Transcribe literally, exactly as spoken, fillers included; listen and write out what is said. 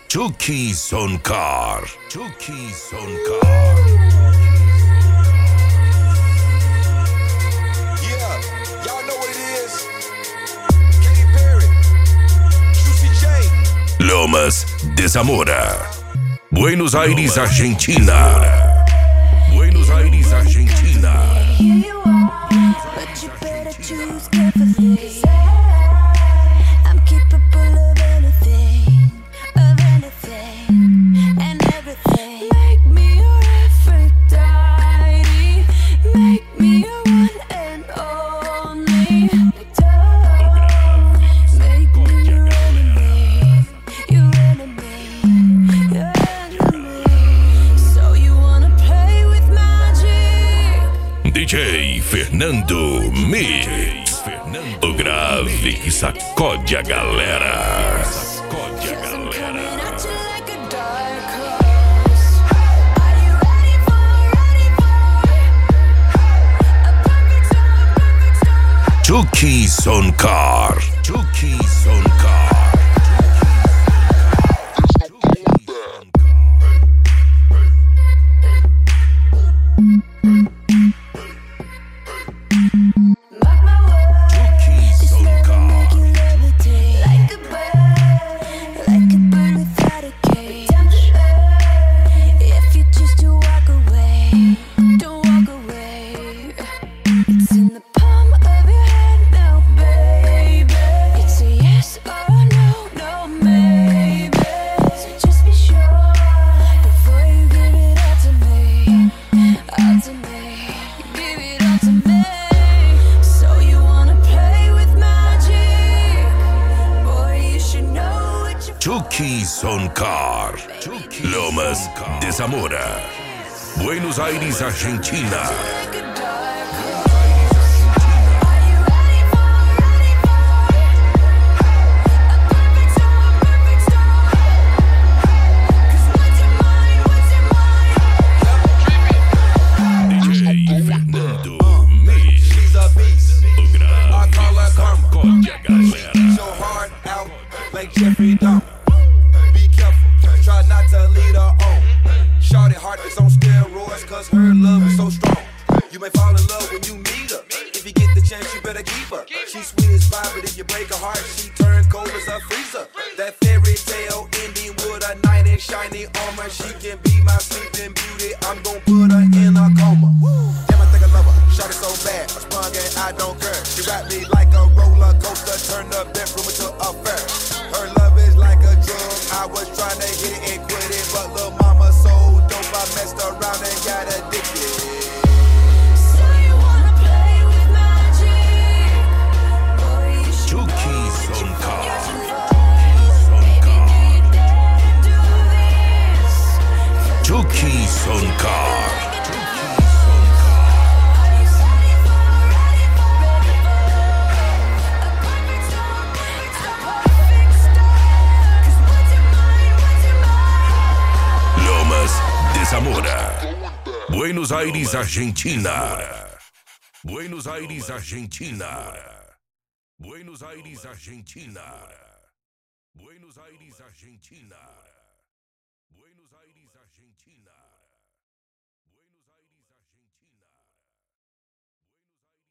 Chucky Sonkar. Chucky Sonkar. Yeah, y'all know what it is. Katy Perry, Juicy J. Lomas de Zamora. Buenos Aires, Argentina. Buenos Aires, Argentina. Here you are, but you better choose carefully. I'm capable of anything, of anything, and everything. Make me your Aphrodite, make me your one and only. Don't make me your enemy, your enemy, your enemy. So you wanna play with magic? D J Fernando Mix. O grave que sacode a galera. Sacode a galera. Chucky Sonkar. Chucky Sonkar. Chucky Sonkar. Lomas de Zamora. Buenos Aires, Argentina. D J Fernando Mix. She's a beast. O I grave call her karma. sacode a galera. So hard out like Jeffrey Dahmer. Be careful, try not to lead her on. Shorty heart is on steroids, cause her love is so strong. You may fall in love when you meet her. If you get the chance, you better keep her. She's sweet as pie, but if you break her heart, she turn cold as a freezer. That fairy tale ending with a knight in shiny armor. She can be my sleeping beauty. I'm gon' put her in a coma. Damn, I think I love her. Shorty so bad, I sprung and I don't care. She wrapped me like a roller coaster, turned the bedroom into a fair. Her love is like a drug. I was trying to hit it and quit it, but lil' mama so dope, I messed around and got addicted. So you wanna play with magic? Boy, you should Chucky know what you're Sonkar. Baby, do you dare do this? Chucky Sonkar. Are you ready for, ready for, ready for a perfect storm? It's a perfect storm. 'Cause what's your mind, what's your mind? Lomas de Zamora. Buenos Aires, Argentina. Buenos Aires, Argentina. Buenos Aires, Argentina. Buenos Aires, Argentina.